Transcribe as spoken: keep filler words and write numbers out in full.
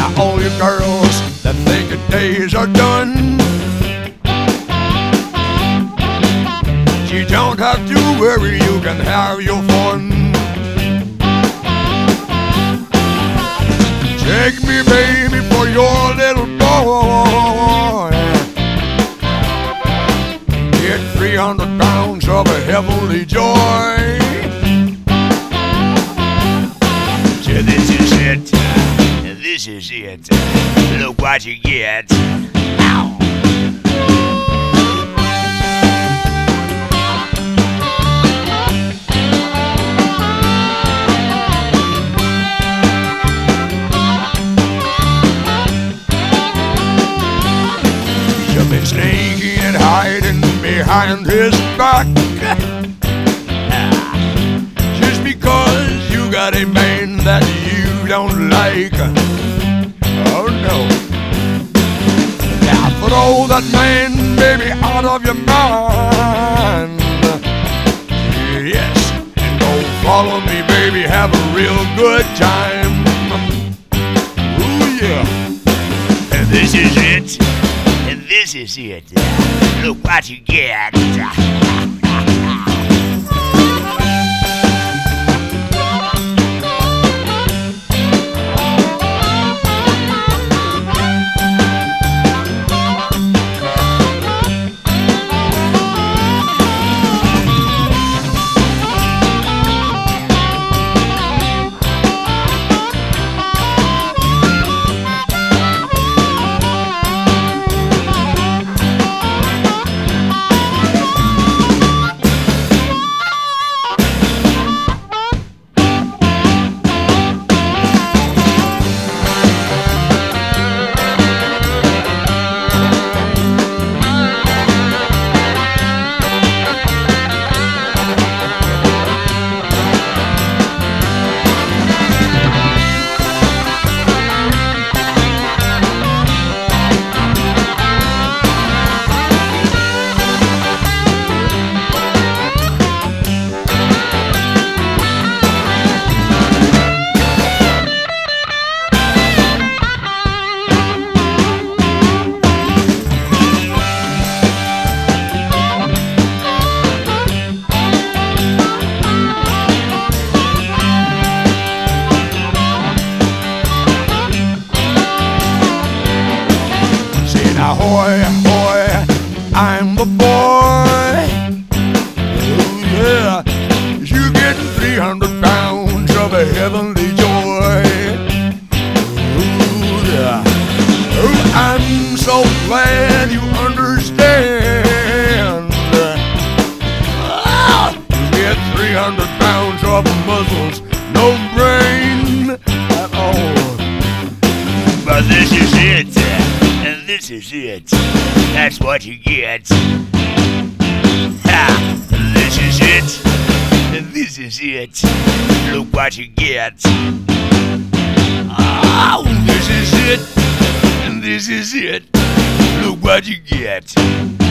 Now all you girls that think your days are done, you don't have to worry, you can have your fun. Take me, baby, for your little boy. Get three hundred pounds of a heavenly joy. So this is it. This is it. Look what you get. Ow. You've been sneaking and hiding behind his back, just because you got a man that you don't like. Oh no. Now throw that man, baby, out of your mind. Yes, and go follow me, baby, have a real good time. Ooh yeah. And this is it. And this is it. Look what you get. Ahoy, ahoy, I'm the boy. Oh yeah, you getting three hundred pounds of a heavenly joy. Oh yeah, oh I'm so glad you understand. Ah, you get three hundred pounds of muscles, no brain at all. But this is it. And this is it. That's what you get. Ha! This is it. And this is it. Look what you get. Oh, this is it. And this is it. Look what you get.